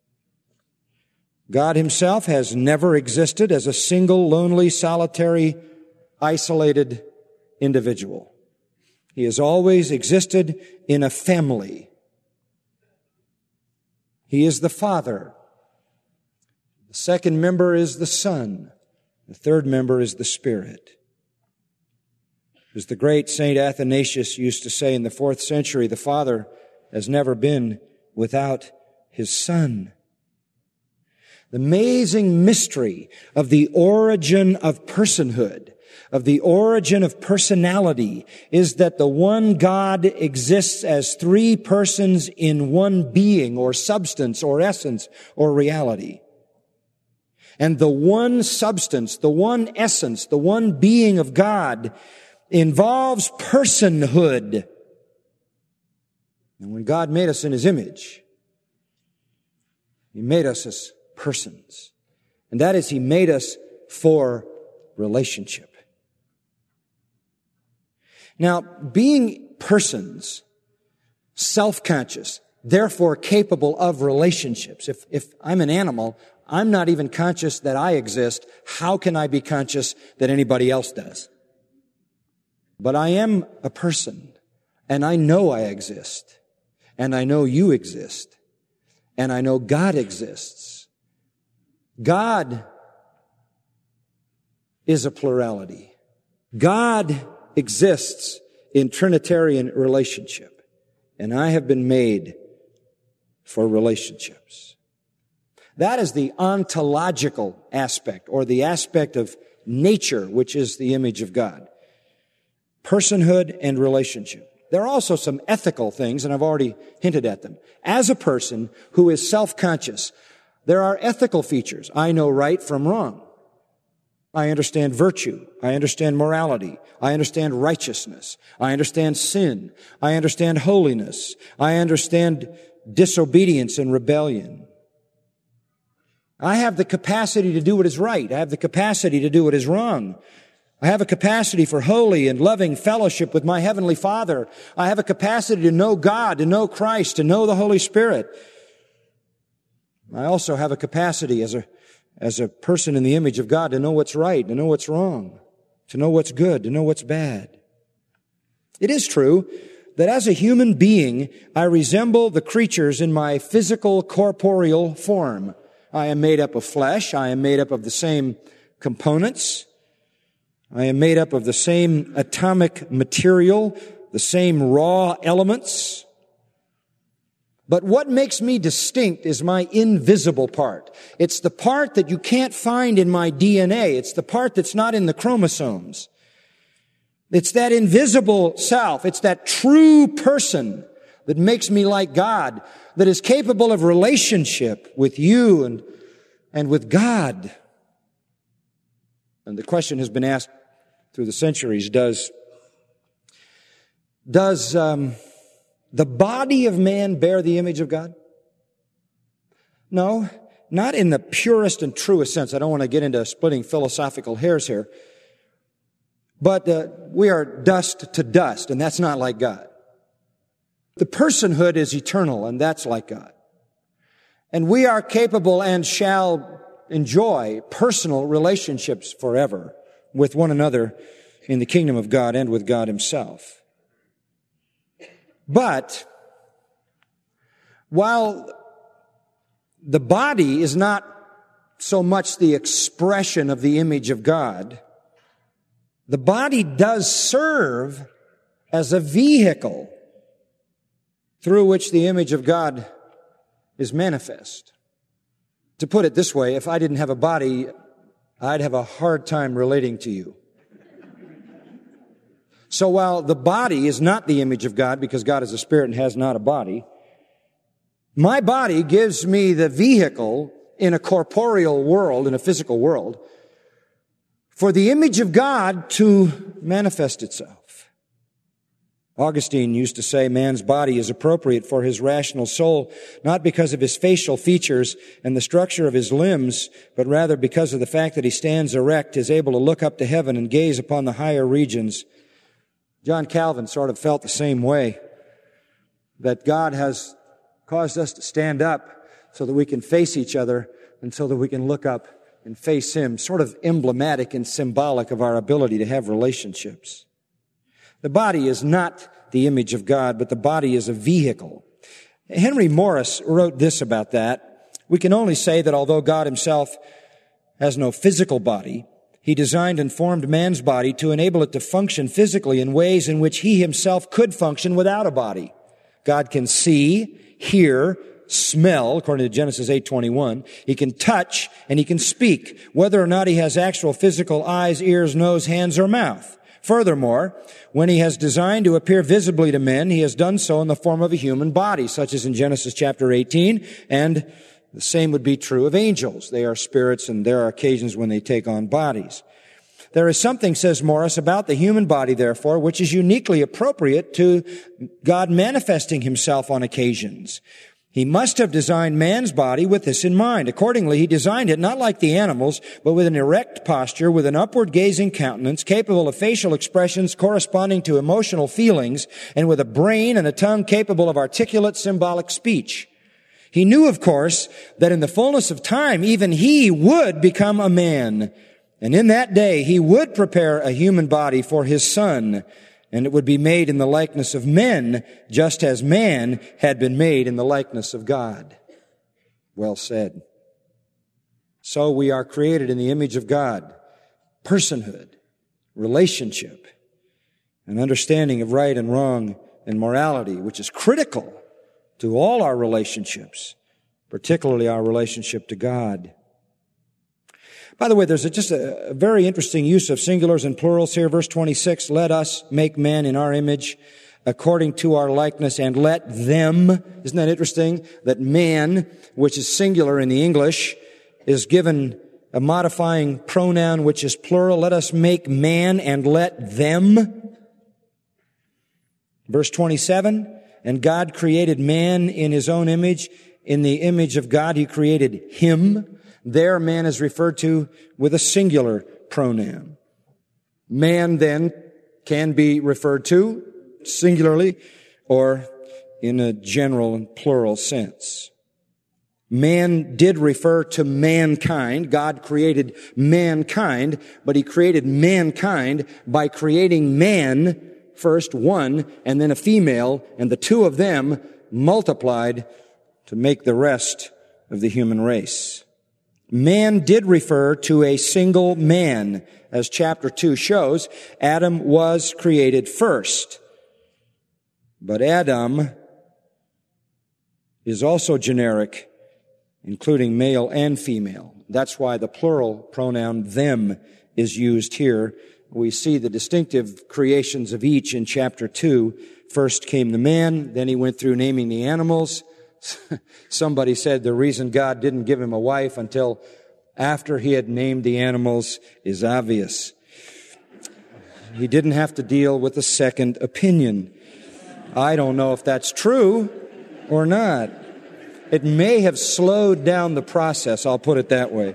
God Himself has never existed as a single, lonely, solitary, isolated individual. He has always existed in a family. He is the Father. The second member is the Son. The third member is the Spirit. As the great Saint Athanasius used to say in the fourth century, the Father has never been without His Son. The amazing mystery of the origin of personhood, of the origin of personality, is that the one God exists as three persons in one being or substance or essence or reality. And the one substance, the one essence, the one being of God involves personhood. And when God made us in His image, He made us as persons. And that is, He made us for relationship. Now, being persons, self-conscious, therefore capable of relationships. If, if I'm an animal, I'm not even conscious that I exist. How can I be conscious that anybody else does? But I am a person, and I know I exist, and I know you exist, and I know God exists. God is a plurality. God exists in Trinitarian relationship, and I have been made for relationships. That is the ontological aspect, or the aspect of nature, which is the image of God. Personhood and relationship. There are also some ethical things, and I've already hinted at them. As a person who is self-conscious, there are ethical features. I know right from wrong. I understand virtue. I understand morality. I understand righteousness. I understand sin. I understand holiness. I understand disobedience and rebellion. I have the capacity to do what is right. I have the capacity to do what is wrong. I have a capacity for holy and loving fellowship with my Heavenly Father. I have a capacity to know God, to know Christ, to know the Holy Spirit. I also have a capacity as a, as a person in the image of God to know what's right, to know what's wrong, to know what's good, to know what's bad. It is true that as a human being, I resemble the creatures in my physical, corporeal form. I am made up of flesh. I am made up of the same components. I am made up of the same atomic material, the same raw elements. But what makes me distinct is my invisible part. It's the part that you can't find in my D N A. It's the part that's not in the chromosomes. It's that invisible self. It's that true person that makes me like God, that is capable of relationship with you and, and with God. And the question has been asked through the centuries, does, does, um, the body of man bear the image of God? No, not in the purest and truest sense. I don't want to get into splitting philosophical hairs here. But uh, we are dust to dust, and that's not like God. The personhood is eternal, and that's like God. And we are capable and shall enjoy personal relationships forever with one another in the kingdom of God and with God Himself. But while the body is not so much the expression of the image of God, the body does serve as a vehicle through which the image of God is manifest. To put it this way, if I didn't have a body, I'd have a hard time relating to you. So while the body is not the image of God, because God is a spirit and has not a body, my body gives me the vehicle in a corporeal world, in a physical world, for the image of God to manifest itself. Augustine used to say man's body is appropriate for his rational soul, not because of his facial features and the structure of his limbs, but rather because of the fact that he stands erect, is able to look up to heaven and gaze upon the higher regions. John Calvin sort of felt the same way, that God has caused us to stand up so that we can face each other and so that we can look up and face Him, sort of emblematic and symbolic of our ability to have relationships. The body is not the image of God, but the body is a vehicle. Henry Morris wrote this about that. We can only say that although God Himself has no physical body, He designed and formed man's body to enable it to function physically in ways in which He Himself could function without a body. God can see, hear, smell, according to Genesis eight twenty-one. He can touch and He can speak, whether or not He has actual physical eyes, ears, nose, hands, or mouth. Furthermore, when He has designed to appear visibly to men, He has done so in the form of a human body, such as in Genesis chapter eighteen, and the same would be true of angels. They are spirits, and there are occasions when they take on bodies. There is something, says Morris, about the human body, therefore, which is uniquely appropriate to God manifesting Himself on occasions. He must have designed man's body with this in mind. Accordingly, He designed it not like the animals, but with an erect posture, with an upward-gazing countenance, capable of facial expressions corresponding to emotional feelings, and with a brain and a tongue capable of articulate symbolic speech. He knew, of course, that in the fullness of time, even He would become a man. And in that day, He would prepare a human body for His Son, and it would be made in the likeness of men, just as man had been made in the likeness of God. Well said. So we are created in the image of God. Personhood, relationship, an understanding of right and wrong and morality, which is critical to all our relationships, particularly our relationship to God. By the way, there's a, just a, a very interesting use of singulars and plurals here. Verse twenty-six, let us make man in our image according to our likeness, and let them. Isn't that interesting? That man, which is singular in the English, is given a modifying pronoun which is plural. Let us make man and let them. Verse twenty-seven, and God created man in His own image. In the image of God, He created him. There, man is referred to with a singular pronoun. Man, then, can be referred to singularly or in a general and plural sense. Man did refer to mankind. God created mankind, but He created mankind by creating man first, one, and then a female, and the two of them multiplied to make the rest of the human race. Man did refer to a single man, as chapter two shows. Adam was created first. But Adam is also generic, including male and female. That's why the plural pronoun them is used here. We see the distinctive creations of each in chapter two. First came the man, then he went through naming the animals. Somebody said the reason God didn't give him a wife until after he had named the animals is obvious. He didn't have to deal with a second opinion. I don't know if that's true or not. It may have slowed down the process, I'll put it that way.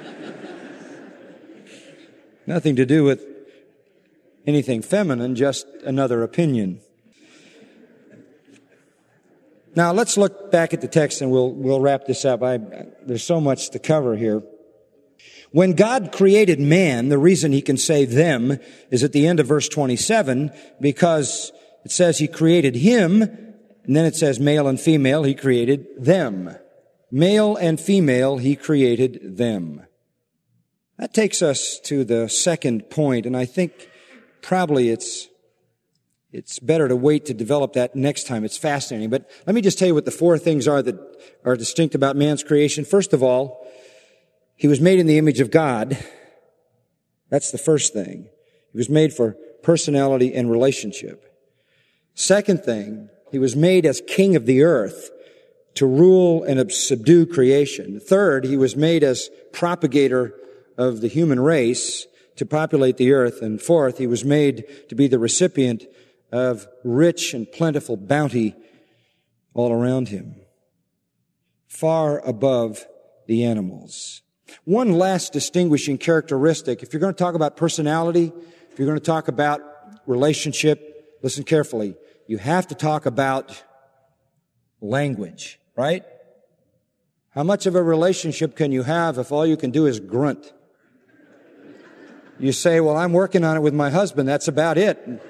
Nothing to do with anything feminine, just another opinion. Now, let's look back at the text and we'll we'll wrap this up. I, there's so much to cover here. When God created man, the reason he can say them is at the end of verse twenty-seven, because it says he created him, and then it says male and female, he created them. Male and female, he created them. That takes us to the second point, and I think probably it's it's better to wait to develop that next time. It's fascinating. But let me just tell you what the four things are that are distinct about man's creation. First of all, he was made in the image of God. That's the first thing. He was made for personality and relationship. Second thing, he was made as king of the earth to rule and subdue creation. Third, he was made as propagator of the human race to populate the earth. And fourth, he was made to be the recipient of rich and plentiful bounty all around him, far above the animals. One last distinguishing characteristic, if you're going to talk about personality, if you're going to talk about relationship, listen carefully, you have to talk about language, right? How much of a relationship can you have if all you can do is grunt? You say, well, I'm working on it with my husband, that's about it.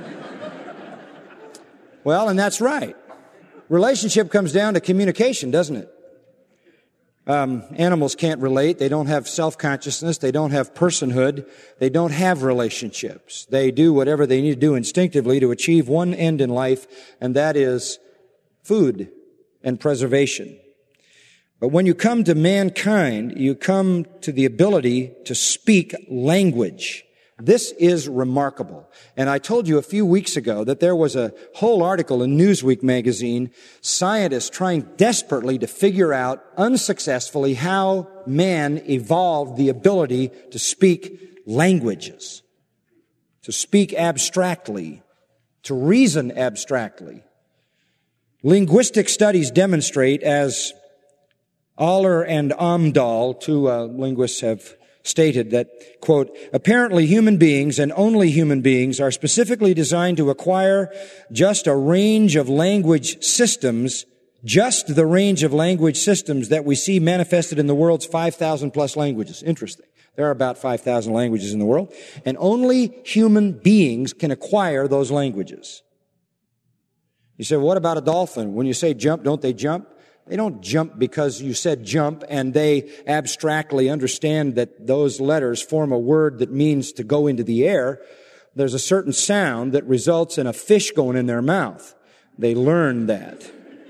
Well, and that's right. Relationship comes down to communication, doesn't it? Um, animals can't relate. They don't have self-consciousness. They don't have personhood. They don't have relationships. They do whatever they need to do instinctively to achieve one end in life, and that is food and preservation. But when you come to mankind, you come to the ability to speak language. This is remarkable. And I told you a few weeks ago that there was a whole article in Newsweek magazine, scientists trying desperately to figure out unsuccessfully how man evolved the ability to speak languages, to speak abstractly, to reason abstractly. Linguistic studies demonstrate, as Aller and Amdahl, two uh, linguists, have stated that, quote, apparently human beings and only human beings are specifically designed to acquire just a range of language systems, just the range of language systems that we see manifested in the world's five thousand plus languages. Interesting. There are about five thousand languages in the world, and only human beings can acquire those languages. You say, well, what about a dolphin? When you say jump, don't they jump? They don't jump because you said jump and they abstractly understand that those letters form a word that means to go into the air. There's a certain sound that results in a fish going in their mouth. They learn that.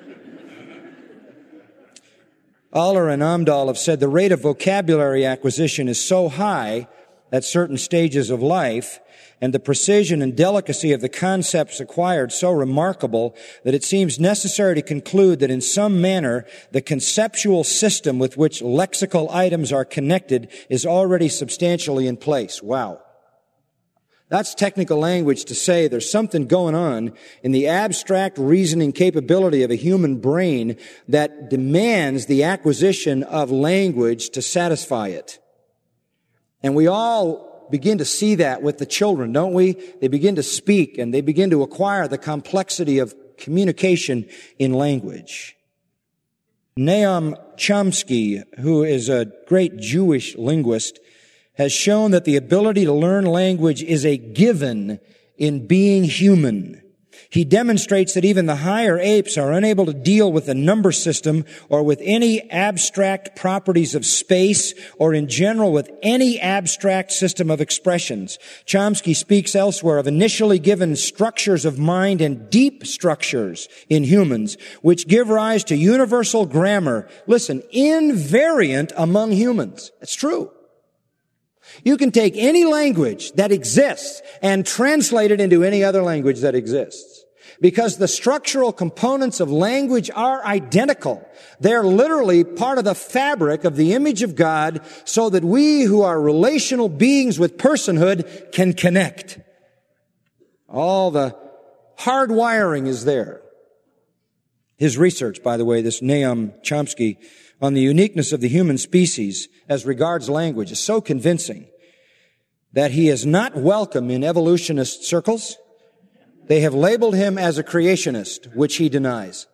Aller and Amdahl have said the rate of vocabulary acquisition is so high at certain stages of life, and the precision and delicacy of the concepts acquired so remarkable that it seems necessary to conclude that in some manner the conceptual system with which lexical items are connected is already substantially in place. Wow. That's technical language to say there's something going on in the abstract reasoning capability of a human brain that demands the acquisition of language to satisfy it. And we all begin to see that with the children, don't we? They begin to speak and they begin to acquire the complexity of communication in language. Noam Chomsky, who is a great Jewish linguist, has shown that the ability to learn language is a given in being human. He demonstrates that even the higher apes are unable to deal with the number system or with any abstract properties of space or in general with any abstract system of expressions. Chomsky speaks elsewhere of initially given structures of mind and deep structures in humans, which give rise to universal grammar. Listen, invariant among humans. It's true. You can take any language that exists and translate it into any other language that exists. Because the structural components of language are identical. They're literally part of the fabric of the image of God so that we who are relational beings with personhood can connect. All the hard wiring is there. His research, by the way, this Noam Chomsky, on the uniqueness of the human species as regards language is so convincing that he is not welcome in evolutionist circles. They have labeled him as a creationist, which he denies.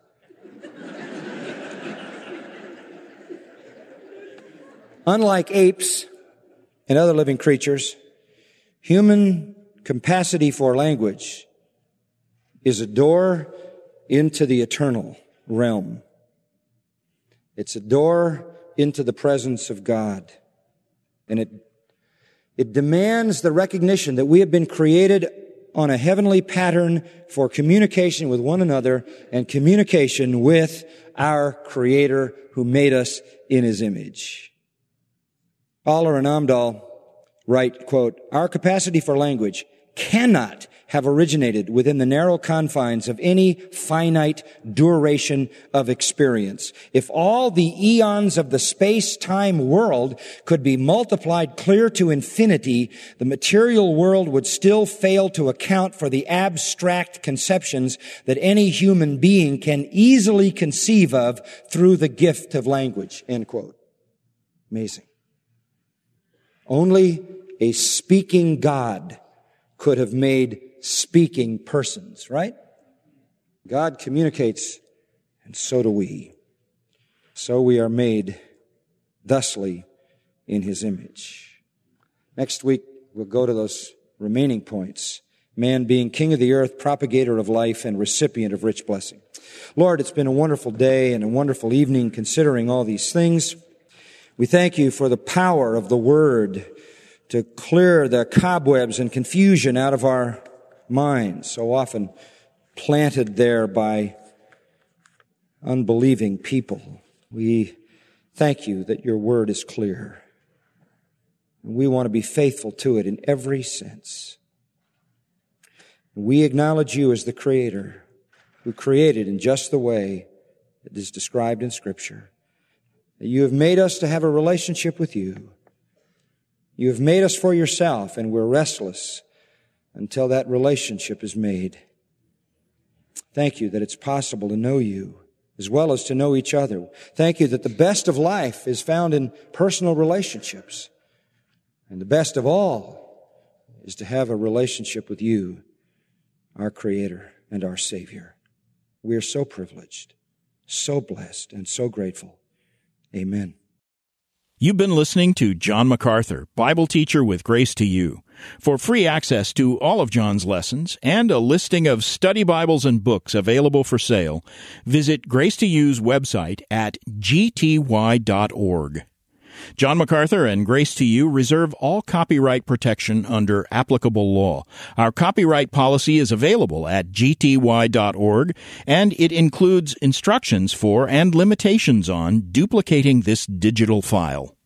Unlike apes and other living creatures, human capacity for language is a door into the eternal realm. It's a door into the presence of God. And it, it demands the recognition that we have been created on a heavenly pattern for communication with one another and communication with our Creator who made us in His image. Aller and Amdahl write, quote, "Our capacity for language cannot have originated within the narrow confines of any finite duration of experience. If all the eons of the space-time world could be multiplied clear to infinity, the material world would still fail to account for the abstract conceptions that any human being can easily conceive of through the gift of language." End quote. Amazing. Only a speaking God could have made speaking persons, right? God communicates, and so do we. So we are made thusly in His image. Next week, we'll go to those remaining points. Man being king of the earth, propagator of life, and recipient of rich blessing. Lord, it's been a wonderful day and a wonderful evening considering all these things. We thank You for the power of the Word to clear the cobwebs and confusion out of our minds, so often planted there by unbelieving people. We thank You that Your Word is clear. And we want to be faithful to it in every sense. We acknowledge You as the Creator who created in just the way that is described in Scripture. That You have made us to have a relationship with You. You have made us for Yourself, and we're restless until that relationship is made. Thank You that it's possible to know You as well as to know each other. Thank You that the best of life is found in personal relationships. And the best of all is to have a relationship with You, our Creator and our Savior. We are so privileged, so blessed, and so grateful. Amen. You've been listening to John MacArthur, Bible teacher with Grace to You. For free access to all of John's lessons and a listing of study Bibles and books available for sale, visit Grace to You's website at g t y dot org. John MacArthur and Grace to You reserve all copyright protection under applicable law. Our copyright policy is available at g t y dot org, and it includes instructions for and limitations on duplicating this digital file.